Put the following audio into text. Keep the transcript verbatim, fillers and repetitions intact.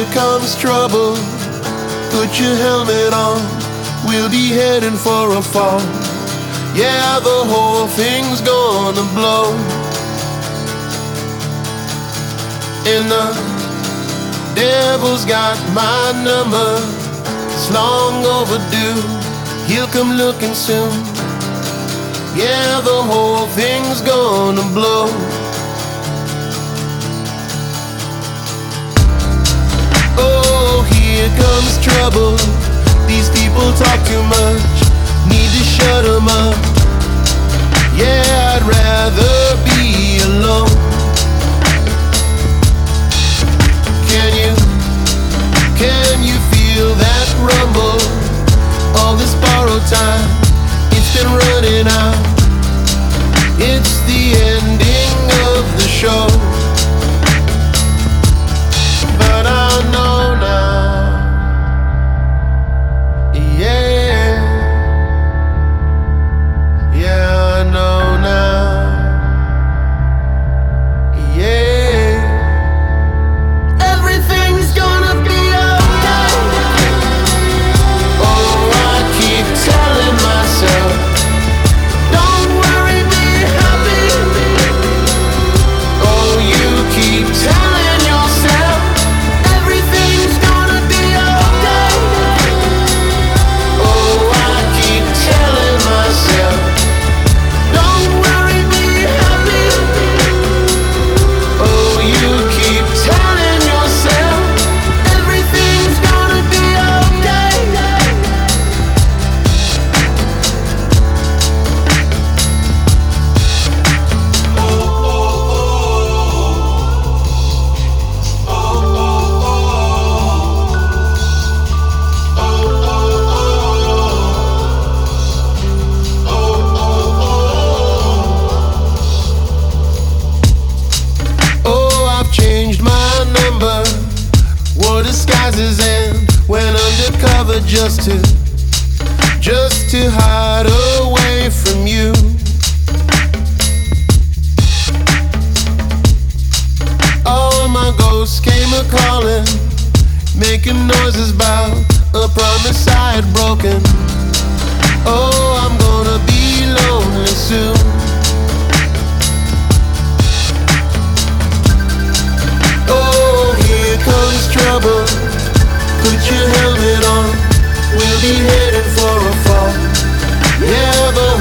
here comes trouble. Put your helmet on, we'll be heading for a fall. Yeah, the whole thing's gonna blow. And the devil's got my number. It's long overdue, he'll come looking soon. Yeah, the whole thing's gonna blow. Oh, here comes trouble. These people talk too much, need to shut them up. Yeah, I'd rather be alone. Can you, can you feel that rumble? All this borrowed time, it's been running out. It's the ending of the show. But I know now, yeah, yeah, I know now, yeah. Everything's gonna be okay. Oh, I keep telling myself, don't worry, be happy. Oh, you keep telling yourself, everything's gonna be okay. Oh, I keep telling myself, don't worry, be happy. Oh, you keep telling yourself, everything's gonna be okay. Oh, I've changed my number, wore disguises and went undercover just to, just to hide away from you. All my ghosts came a-calling, making noises about a promise I had broken. Oh, I'm gonna be lonely soon. Oh, here comes trouble. Put your helmet on, we'll be heading for a fall. Yeah, the